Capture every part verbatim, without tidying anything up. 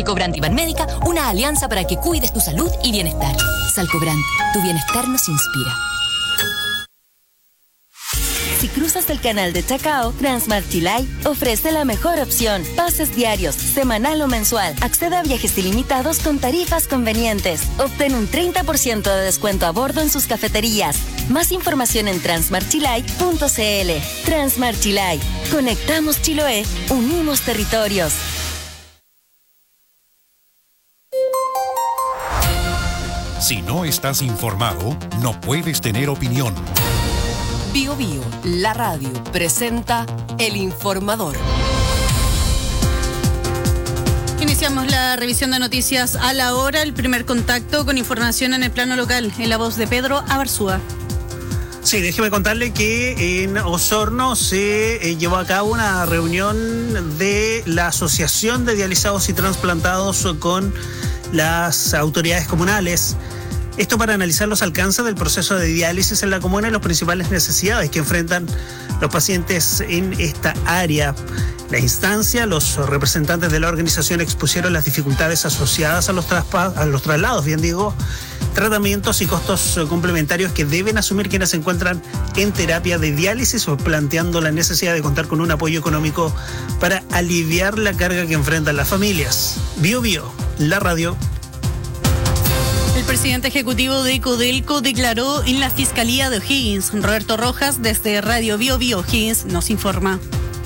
Salcobrand y Banmédica, una alianza para que cuides tu salud y bienestar. Salcobrand, tu bienestar nos inspira. Si cruzas el canal de Chacao, Transmart Chilay ofrece la mejor opción. Pases diarios, semanal o mensual. Accede a viajes ilimitados con tarifas convenientes. Obtén un treinta por ciento de descuento a bordo en sus cafeterías. Más información en transmart chilay punto c l. Transmart Chilay. Conectamos Chiloé. Unimos territorios. Si no estás informado, no puedes tener opinión. Bio Bio, la radio, presenta El Informador. Iniciamos la revisión de noticias a la hora, el primer contacto con información en el plano local, en la voz de Pedro Abarzúa. Sí, déjeme contarle que en Osorno se eh, llevó a cabo una reunión de la Asociación de Dializados y Transplantados con las autoridades comunales. Esto para analizar los alcances del proceso de diálisis en la comuna y las principales necesidades que enfrentan los pacientes en esta área. La instancia, los representantes de la organización expusieron las dificultades asociadas a los, traspa- a los traslados, bien digo, tratamientos y costos complementarios que deben asumir quienes se encuentran en terapia de diálisis, o planteando la necesidad de contar con un apoyo económico para aliviar la carga que enfrentan las familias. Bio Bio, la radio. El presidente ejecutivo de Codelco declaró en la Fiscalía de O'Higgins. Roberto Rojas, desde Radio Bio Bio O'Higgins, nos informa.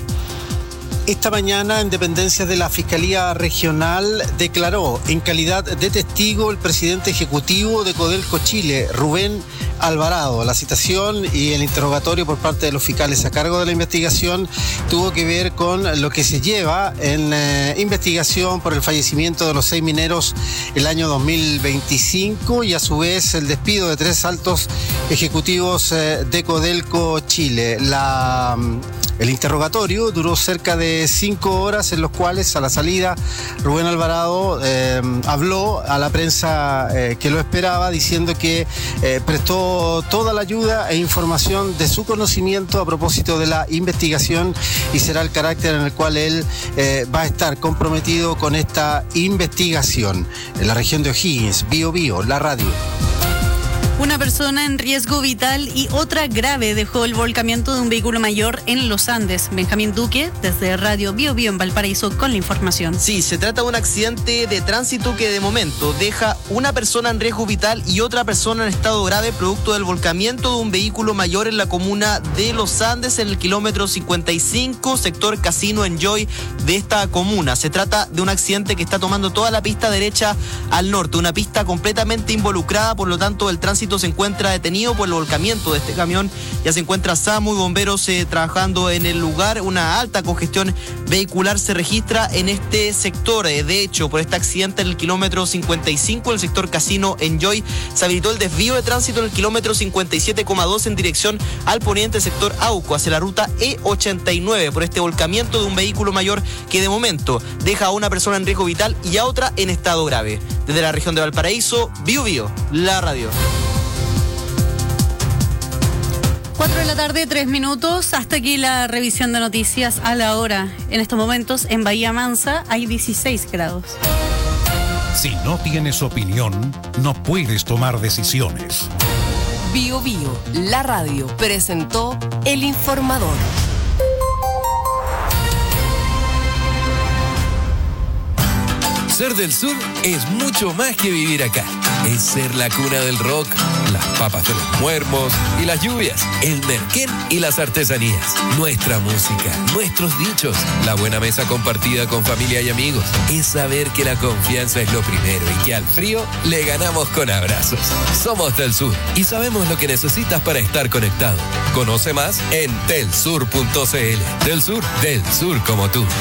Esta mañana, en dependencias de la Fiscalía Regional, declaró en calidad de testigo el presidente ejecutivo de Codelco Chile, Rubén Alvarado. La citación y el interrogatorio por parte de los fiscales a cargo de la investigación tuvo que ver con lo que se lleva en eh, investigación por el fallecimiento de los seis mineros el año dos mil veinticinco y a su vez el despido de tres altos ejecutivos eh, de Codelco Chile. La... El interrogatorio duró cerca de cinco horas, en los cuales a la salida Rubén Alvarado eh, habló a la prensa eh, que lo esperaba, diciendo que eh, prestó toda la ayuda e información de su conocimiento a propósito de la investigación, y será el carácter en el cual él eh, va a estar comprometido con esta investigación. En la región de O'Higgins, Bio Bio, la radio. Una persona en riesgo vital y otra grave dejó el volcamiento de un vehículo mayor en los Andes. Benjamín Duque, desde Radio Bio Bio en Valparaíso, con la información. Sí, se trata de un accidente de tránsito que de momento deja una persona en riesgo vital y otra persona en estado grave, producto del volcamiento de un vehículo mayor en la comuna de Los Andes, en el kilómetro cincuenta y cinco, sector Casino Enjoy de esta comuna. Se trata de un accidente que está tomando toda la pista derecha al norte, una pista completamente involucrada, por lo tanto el tránsito se encuentra detenido por el volcamiento de este camión. Ya se encuentra SAMU y bomberos eh, trabajando en el lugar. Una alta congestión vehicular se registra en este sector. Eh, de hecho, por este accidente en el kilómetro cincuenta y cinco, el sector Casino Enjoy, se habilitó el desvío de tránsito en el kilómetro cincuenta y siete coma dos en dirección al poniente sector Auco, hacia la ruta E ochenta y nueve, por este volcamiento de un vehículo mayor que de momento deja a una persona en riesgo vital y a otra en estado grave. Desde la región de Valparaíso, Bio Bio, la radio. Cuatro de la tarde, tres minutos. Hasta aquí la revisión de noticias a la hora. En estos momentos, en Bahía Mansa, hay dieciséis grados. Si no tienes opinión, no puedes tomar decisiones. Bio Bio, la radio, presentó El Informador. Ser del sur es mucho más que vivir acá. Es ser la cuna del rock, las papas de los muermos y las lluvias, el merquén y las artesanías, nuestra música, nuestros dichos, la buena mesa compartida con familia y amigos. Es saber que la confianza es lo primero y que al frío le ganamos con abrazos. Somos del sur y sabemos lo que necesitas para estar conectado. Conoce más en telsur punto c l. Del sur, del sur como tú.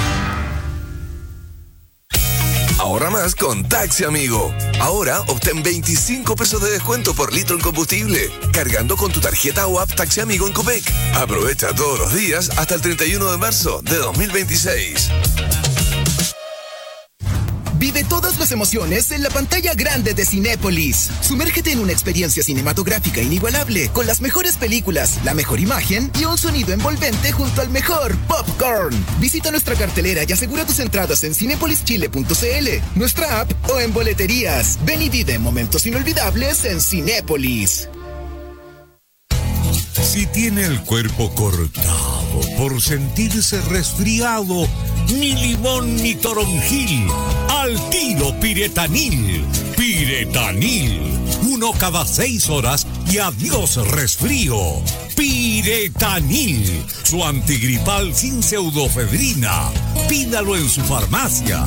Ahorra más con Taxi Amigo. Ahora obtén veinticinco pesos de descuento por litro en combustible, cargando con tu tarjeta o app Taxi Amigo en Copec. Aprovecha todos los días hasta el treinta y uno de marzo de dos mil veintiséis. Vive todas las emociones en la pantalla grande de Cinépolis. Sumérgete en una experiencia cinematográfica inigualable con las mejores películas, la mejor imagen y un sonido envolvente junto al mejor popcorn. Visita nuestra cartelera y asegura tus entradas en cinépolis chile punto c l, nuestra app o en boleterías. Ven y vive momentos inolvidables en Cinépolis. Si tiene el cuerpo cortado por sentirse resfriado, ni limón ni toronjil, al tiro Piretanil. Piretanil, uno cada seis horas y adiós resfrío. Piretanil, su antigripal sin pseudofedrina. Pídalo en su farmacia.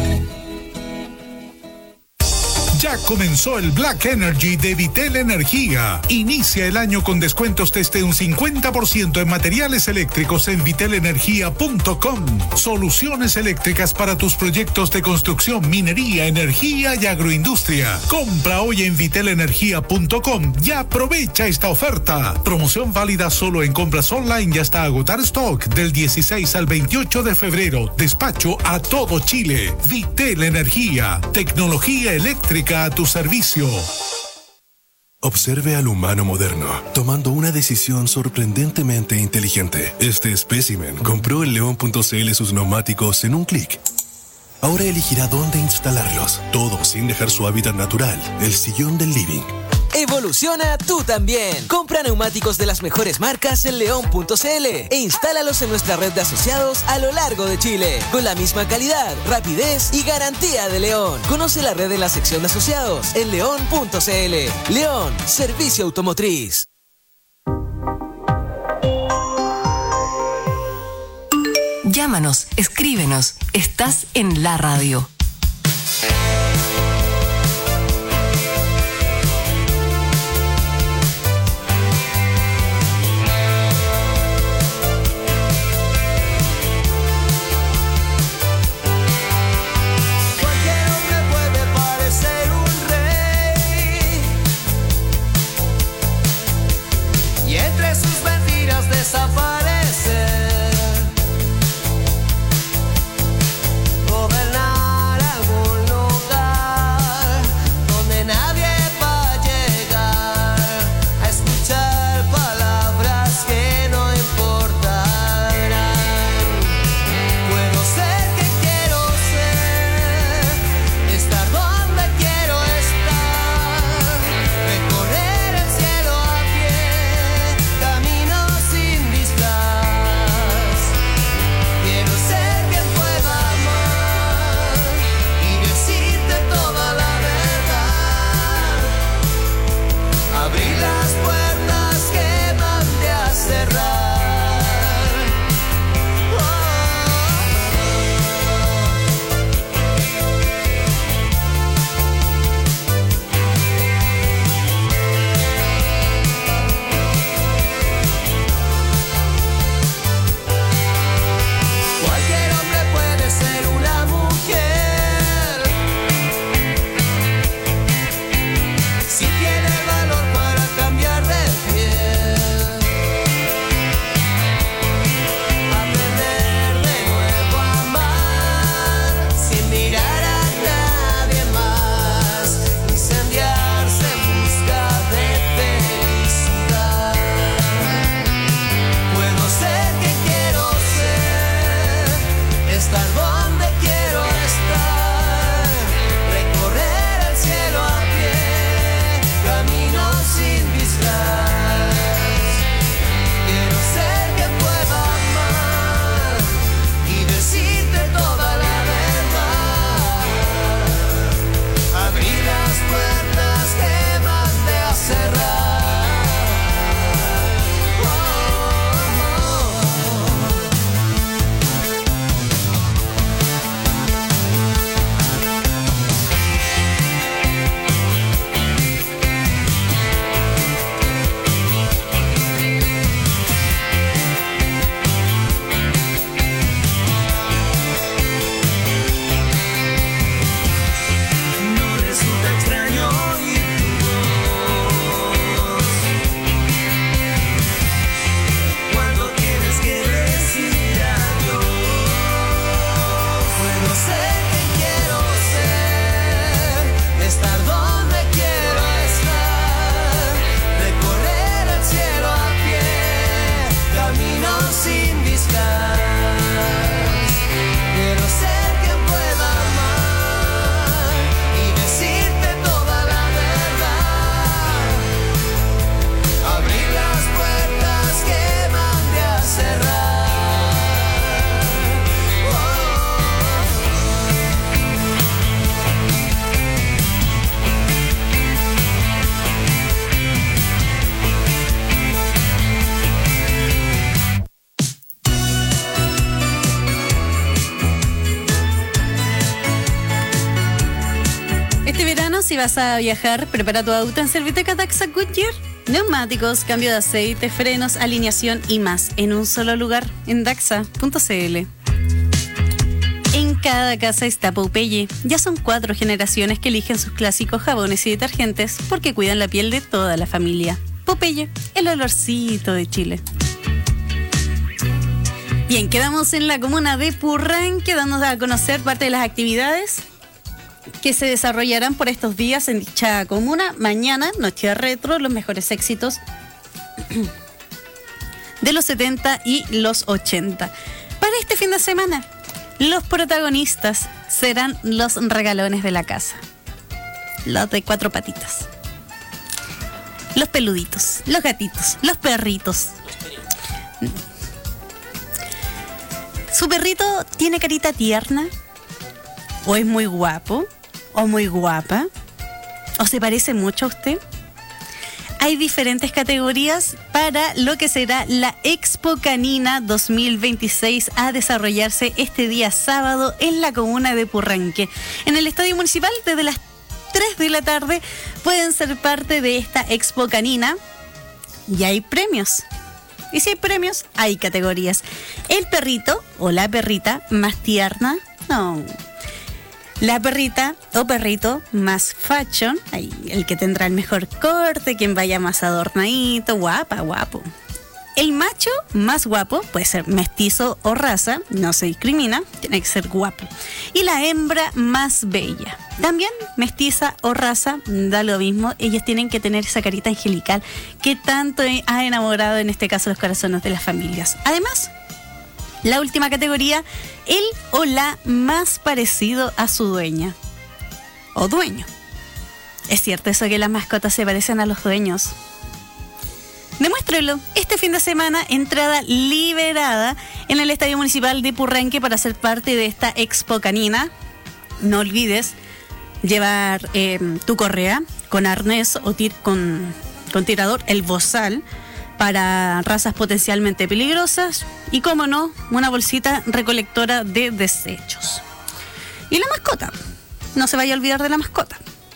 Ya comenzó el Black Energy de Vitel Energía. Inicia el año con descuentos desde un cincuenta por ciento en materiales eléctricos en vitel energía punto com. Soluciones eléctricas para tus proyectos de construcción, minería, energía y agroindustria. Compra hoy en vitel energía punto com y aprovecha esta oferta. Promoción válida solo en compras online y hasta agotar stock del dieciséis al veintiocho de febrero. Despacho a todo Chile. Vitel Energía. Tecnología eléctrica a tu servicio. Observe al humano moderno, tomando una decisión sorprendentemente inteligente. Este espécimen compró en león punto c l sus neumáticos en un clic. Ahora elegirá dónde instalarlos, todo sin dejar su hábitat natural, el sillón del living. Evoluciona tú también. Compra neumáticos de las mejores marcas en león punto c l e instálalos en nuestra red de asociados a lo largo de Chile, con la misma calidad, rapidez y garantía de León. Conoce la red en la sección de asociados en león punto c l. León, servicio automotriz. Llámanos, escríbenos. Estás en la radio. Desaparecer, gobernar Este verano, si vas a viajar, prepara tu auto en Serviteca Daxa Goodyear. Neumáticos, cambio de aceite, frenos, alineación y más en un solo lugar en daxa punto c l. En cada casa está Popeye. Ya son cuatro generaciones que eligen sus clásicos jabones y detergentes porque cuidan la piel de toda la familia. Popeye, el olorcito de Chile. Bien, quedamos en la comuna de Purranque, dándonos a conocer parte de las actividades que se desarrollarán por estos días en dicha comuna. Mañana, Noche Retro, los mejores éxitos de los setenta y los ochenta. Para este fin de semana, los protagonistas serán los regalones de la casa. Los de cuatro patitas. Los peluditos, los gatitos, los perritos. ¿Su perrito tiene carita tierna? ¿O es muy guapo? ¿O muy guapa? ¿O se parece mucho a usted? Hay diferentes categorías para lo que será la Expo Canina dos mil veintiséis a desarrollarse este día sábado en la comuna de Purranque. En el Estadio Municipal, desde las tres de la tarde, pueden ser parte de esta Expo Canina y hay premios. Y si hay premios, hay categorías. El perrito o la perrita más tierna, no. La perrita o perrito más fashion, ahí, el que tendrá el mejor corte, quien vaya más adornadito, guapa, guapo. El macho más guapo, puede ser mestizo o raza, no se discrimina, tiene que ser guapo. Y la hembra más bella, también mestiza o raza, da lo mismo, ellos tienen que tener esa carita angelical que tanto ha enamorado en este caso los corazones de las familias. Además, la última categoría, el o la más parecido a su dueña o dueño. ¿Es cierto eso que las mascotas se parecen a los dueños? Demuéstrelo. Este fin de semana, entrada liberada en el Estadio Municipal de Purranque para ser parte de esta Expo Canina. No olvides llevar eh, tu correa con arnés o tir con, con tirador, el bozal, para razas potencialmente peligrosas y, como no, una bolsita recolectora de desechos. Y la mascota, no se vaya a olvidar de la mascota.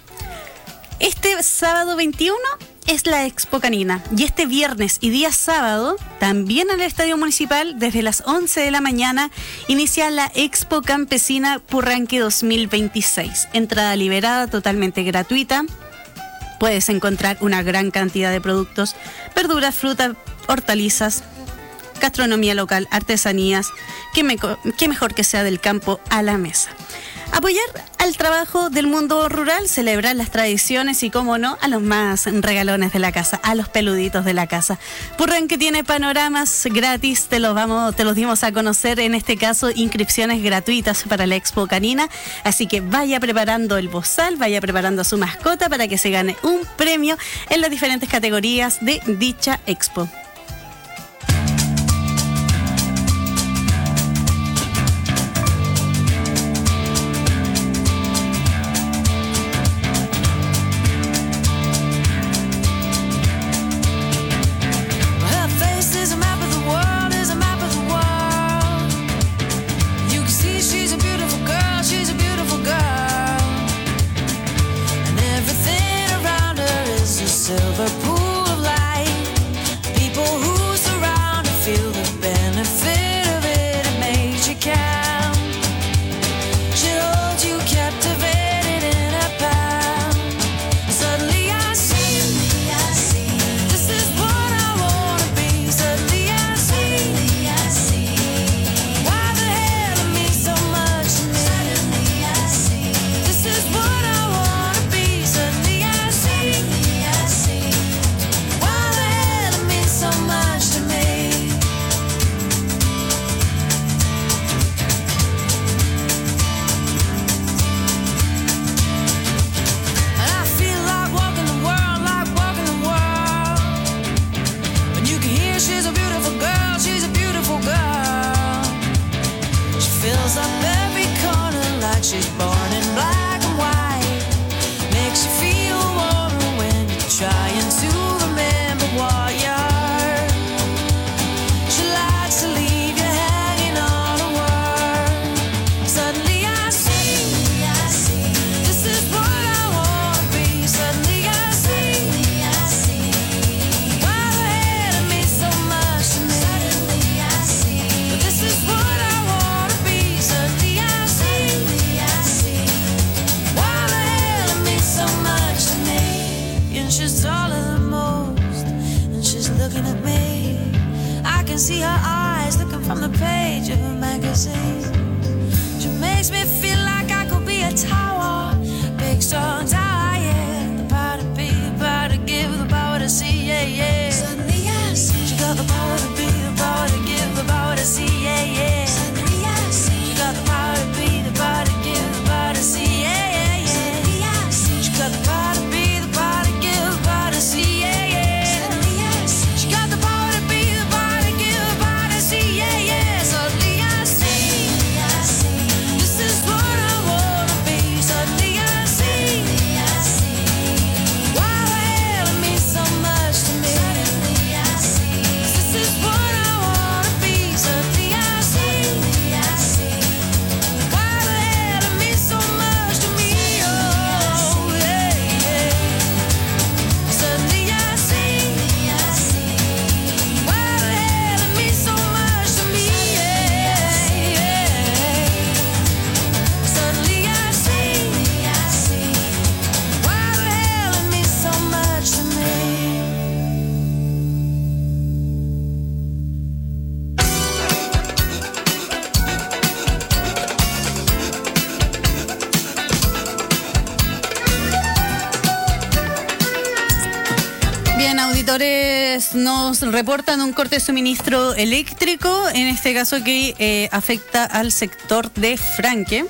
Este sábado veintiuno es la Expo Canina y este viernes y día sábado, también en el Estadio Municipal, desde las once de la mañana, inicia la Expo Campesina Purranque dos mil veintiséis. Entrada liberada, totalmente gratuita. Puedes encontrar una gran cantidad de productos, verduras, frutas, hortalizas, gastronomía local, artesanías, que, me, que mejor que sea del campo a la mesa. Apoyar al trabajo del mundo rural, celebrar las tradiciones y, como no, a los más regalones de la casa, a los peluditos de la casa. Purranque tiene panoramas gratis, te los, vamos, te los dimos a conocer, en este caso inscripciones gratuitas para la Expo Canina, así que vaya preparando el bozal, vaya preparando a su mascota para que se gane un premio en las diferentes categorías de dicha Expo. Silver pool of light, people see her eyes looking from the page of a magazine. She makes me feel like I could be a tower, big strong tower, yeah. The power to be, the power to give, the power to see, yeah, yeah. Suddenly I see she got the power to be, the power to give, the power to see, yeah, yeah. Suddenly I see she got the power to be, the power to give, the power to see, yeah, yeah, yeah. Suddenly I see she got the power to be, the power to give, the power to see, yeah, yeah. Suddenly I see she got the power to be, the power to give, the power to see, yeah, yeah. Suddenly I see, I see, this is what I wanna be. Suddenly I see, I see, why the hell it means so much to me. Suddenly I see, this is what I wanna be. Suddenly I see, I see, why the hell it means so much to me. Oh, yeah, yeah. Suddenly I see, I see, why the hell it means so much to me. Yeah, yeah. Suddenly I see, I see, why the hell it means so much to me. Bien, auditores, nos reportan un corte de suministro eléctrico, en este caso que eh, afecta al sector de Franque.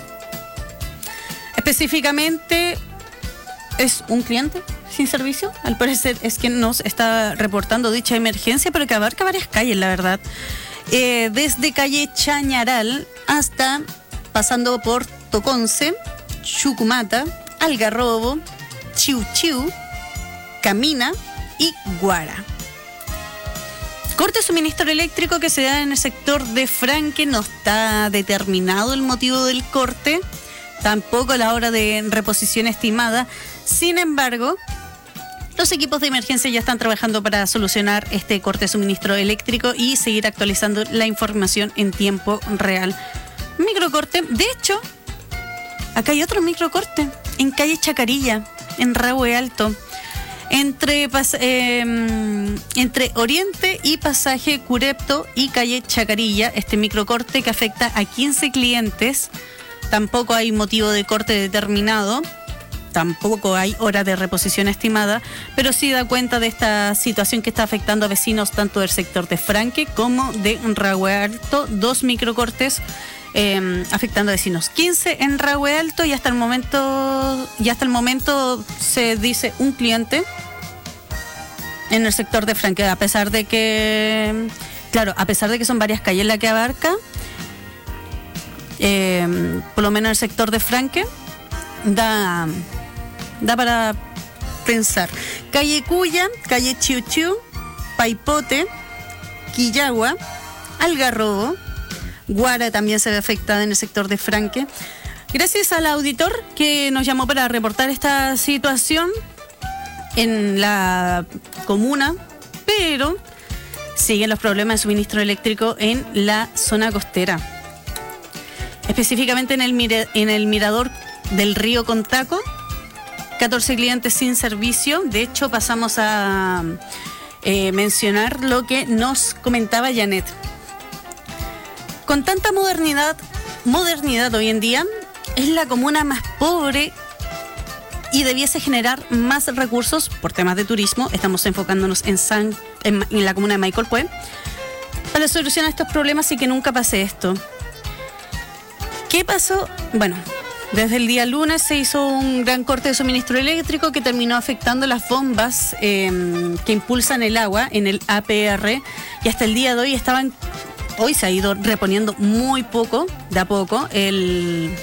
Específicamente, es un cliente sin servicio, al parecer es quien nos está reportando dicha emergencia, pero que abarca varias calles, la verdad. Eh, desde calle Chañaral hasta pasando por Toconce, Chucumata, Algarrobo, Chiu Chiu, Camina y Guara. Corte de suministro eléctrico que se da en el sector de Franque. No está determinado el motivo del corte, tampoco la hora de reposición estimada. Sin embargo, los equipos de emergencia ya están trabajando para solucionar este corte de suministro eléctrico y seguir actualizando la información en tiempo real. Microcorte. De hecho, acá hay otro microcorte en calle Chacarilla, en Rahue Alto. Entre, pas- eh, entre Oriente y Pasaje Curepto y calle Chacarilla, este microcorte que afecta a quince clientes. Tampoco hay motivo de corte determinado, tampoco hay hora de reposición estimada, pero sí da cuenta de esta situación que está afectando a vecinos tanto del sector de Franque como de Rahue Alto. Dos microcortes eh, afectando a vecinos, quince en Rahue Alto, y hasta el momento, y hasta el momento se dice un cliente en el sector de Franque, a pesar de que, claro, a pesar de que son varias calles la que abarca, eh, por lo menos el sector de Franque da, da para pensar. Calle Cuya, calle Chiu Chiu, Paipote, Quillagua, Algarrobo, Guara también se ve afectada en el sector de Franque. Gracias al auditor que nos llamó para reportar esta situación en la comuna, pero siguen los problemas de suministro eléctrico en la zona costera. Específicamente en el, mira, en el mirador del río Contaco, catorce clientes sin servicio. De hecho, pasamos a eh, mencionar lo que nos comentaba Janet. Con tanta modernidad, modernidad hoy en día, es la comuna más pobre y debiese generar más recursos por temas de turismo. Estamos enfocándonos en, San, en, en la comuna de Maicolpue para solucionar estos problemas y que nunca pase esto. ¿Qué pasó? Bueno, desde el día lunes se hizo un gran corte de suministro eléctrico que terminó afectando las bombas eh, que impulsan el agua en el A P R, y hasta el día de hoy estaban, hoy se ha ido reponiendo muy poco, de a poco, el...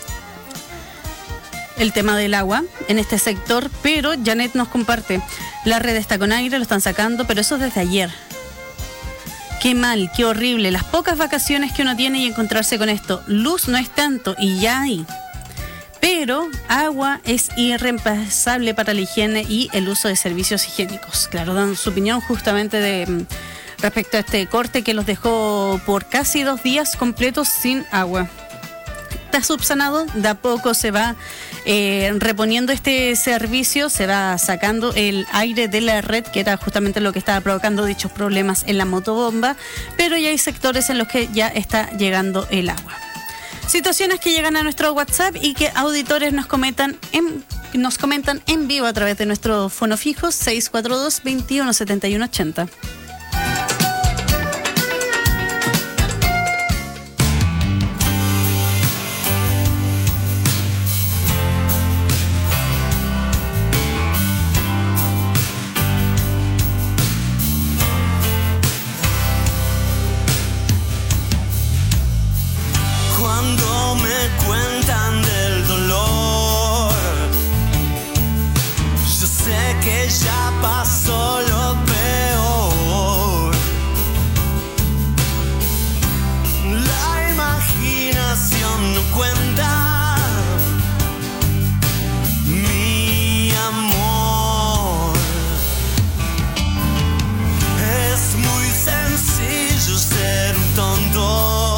el tema del agua en este sector, pero Janet nos comparte, la red está con aire, lo están sacando, pero eso desde ayer. Qué mal, qué horrible, las pocas vacaciones que uno tiene y encontrarse con esto. Luz no es tanto y ya hay, pero agua es irreemplazable para la higiene y el uso de servicios higiénicos. Claro, dando su opinión justamente de respecto a este corte que los dejó por casi dos días completos sin agua. está subsanado, de a poco se va eh, reponiendo este servicio, se va sacando el aire de la red, que era justamente lo que estaba provocando dichos problemas en la motobomba, pero ya hay sectores en los que ya está llegando el agua. Situaciones que llegan a nuestro WhatsApp y que auditores nos comentan en, nos comentan en vivo a través de nuestro fono fijo seis cuatro dos, veintiuno setenta y uno ochenta. Ya pasó lo peor. La imaginación no cuenta. Mi amor, es muy sencillo ser un tonto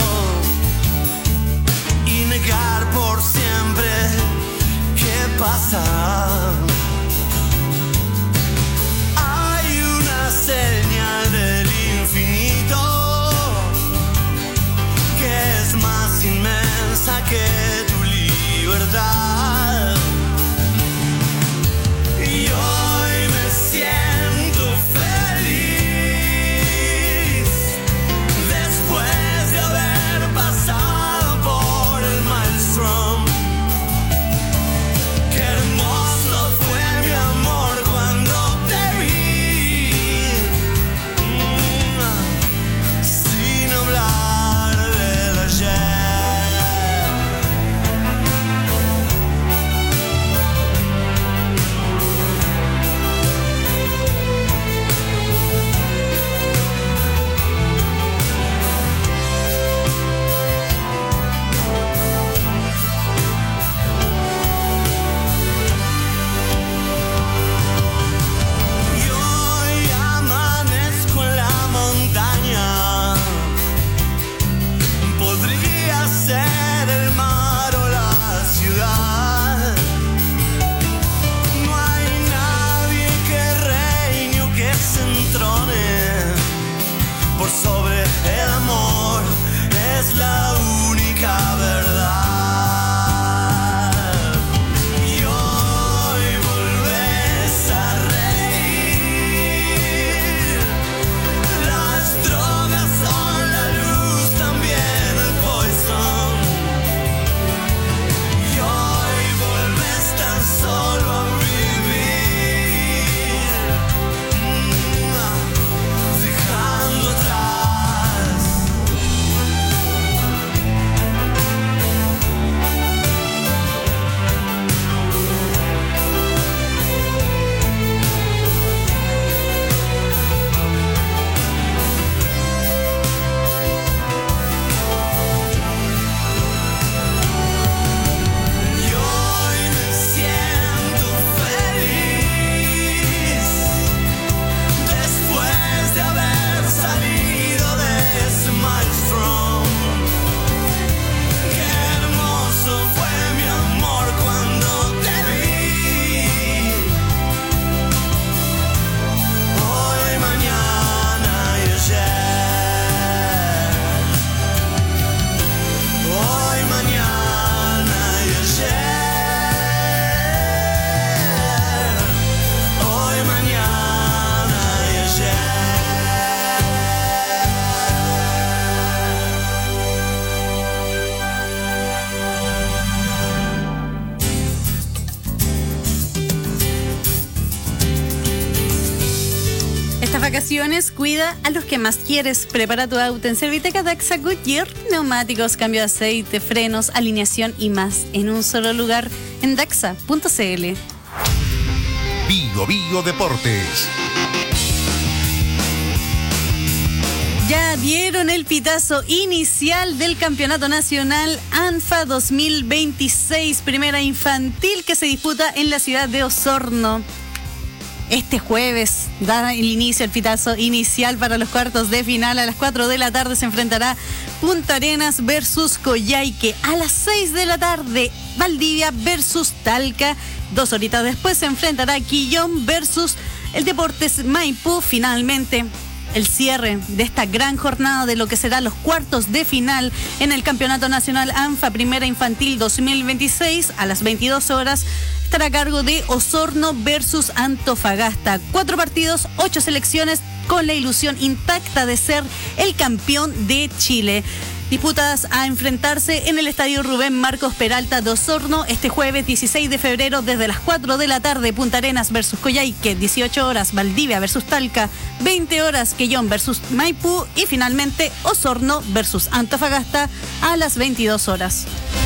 y negar por siempre qué pasa. Señal del infinito que es más inmensa que tu libertad. Y hoy me siento feliz después de haber pasado por el maelstrom. Qué hermoso fue mi amor cuando te vi. Sobre el amor es la única verdad. Y hoy volvés a reír. Las drogas son la luz, también el poison. Y hoy volvés tan solo a vivir, dejando atrás. Vacaciones, cuida a los que más quieres. Prepara tu auto en Serviteca Daxa Goodyear. Neumáticos, cambio de aceite, frenos, alineación y más en un solo lugar en daxa punto cl. Bio Bio Deportes. Ya dieron el pitazo inicial del Campeonato Nacional ANFA dos mil veintiséis, primera infantil que se disputa en la ciudad de Osorno. este jueves da el inicio, el pitazo inicial para los cuartos de final. A las cuatro de la tarde se enfrentará Punta Arenas versus Coyhaique. A las seis de la tarde, Valdivia versus Talca. Dos horitas después se enfrentará Quillón versus el Deportes Maipú. Finalmente, el cierre de esta gran jornada de lo que será los cuartos de final en el Campeonato Nacional ANFA Primera Infantil dos mil veintiséis a las veintidós horas estará a cargo de Osorno versus Antofagasta. Cuatro partidos, ocho selecciones con la ilusión intacta de ser el campeón de Chile. Disputadas a enfrentarse en el Estadio Rubén Marcos Peralta de Osorno este jueves dieciséis de febrero desde las cuatro de la tarde. Punta Arenas versus Coyhaique, dieciocho horas Valdivia versus Talca, veinte horas Quillón versus Maipú y finalmente Osorno versus Antofagasta a las veintidós horas.